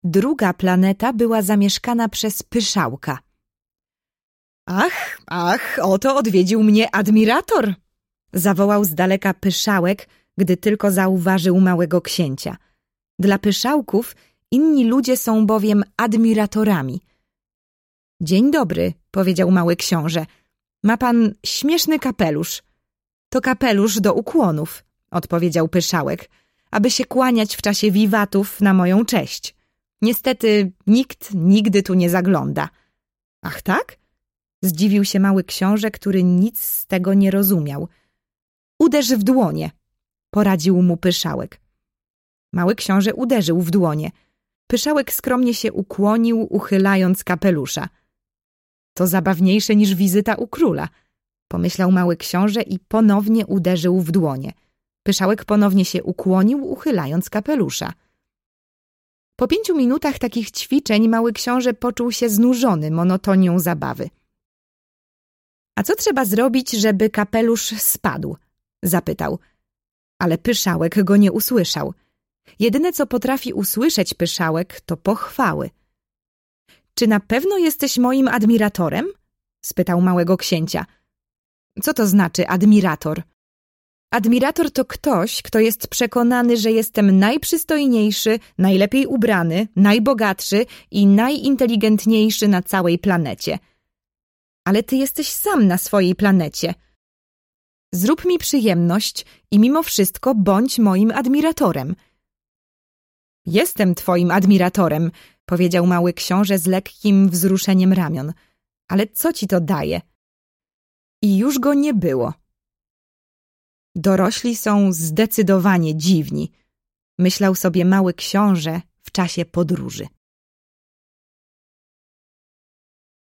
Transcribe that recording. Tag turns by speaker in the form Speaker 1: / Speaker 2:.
Speaker 1: Druga planeta była zamieszkana przez pyszałka. Ach, oto odwiedził mnie admirator! Zawołał z daleka pyszałek, gdy tylko zauważył małego księcia. Dla pyszałków inni ludzie są bowiem admiratorami. Dzień dobry, powiedział mały książę. Ma pan śmieszny kapelusz. To kapelusz do ukłonów, odpowiedział pyszałek, aby się kłaniać w czasie wiwatów na moją cześć. Niestety nikt nigdy tu nie zagląda. Ach tak? Zdziwił się mały książę, który nic z tego nie rozumiał. Uderz w dłonie, poradził mu pyszałek. Mały książę uderzył w dłonie. Pyszałek skromnie się ukłonił, uchylając kapelusza. To zabawniejsze niż wizyta u króla, pomyślał mały książę i ponownie uderzył w dłonie. Pyszałek ponownie się ukłonił, uchylając kapelusza. Po 5 minutach takich ćwiczeń mały książę poczuł się znużony monotonią zabawy. A co trzeba zrobić, żeby kapelusz spadł? Zapytał. Ale pyszałek go nie usłyszał. Jedyne, co potrafi usłyszeć pyszałek, to pochwały. Czy na pewno jesteś moim admiratorem? Spytał małego księcia. Co to znaczy admirator? Admirator to ktoś, kto jest przekonany, że jestem najprzystojniejszy, najlepiej ubrany, najbogatszy i najinteligentniejszy na całej planecie. Ale ty jesteś sam na swojej planecie. Zrób mi przyjemność i mimo wszystko bądź moim admiratorem. Jestem twoim admiratorem, powiedział mały książę z lekkim wzruszeniem ramion. Ale co ci to daje? I już go nie było. Dorośli są zdecydowanie dziwni, myślał sobie mały książę w czasie podróży.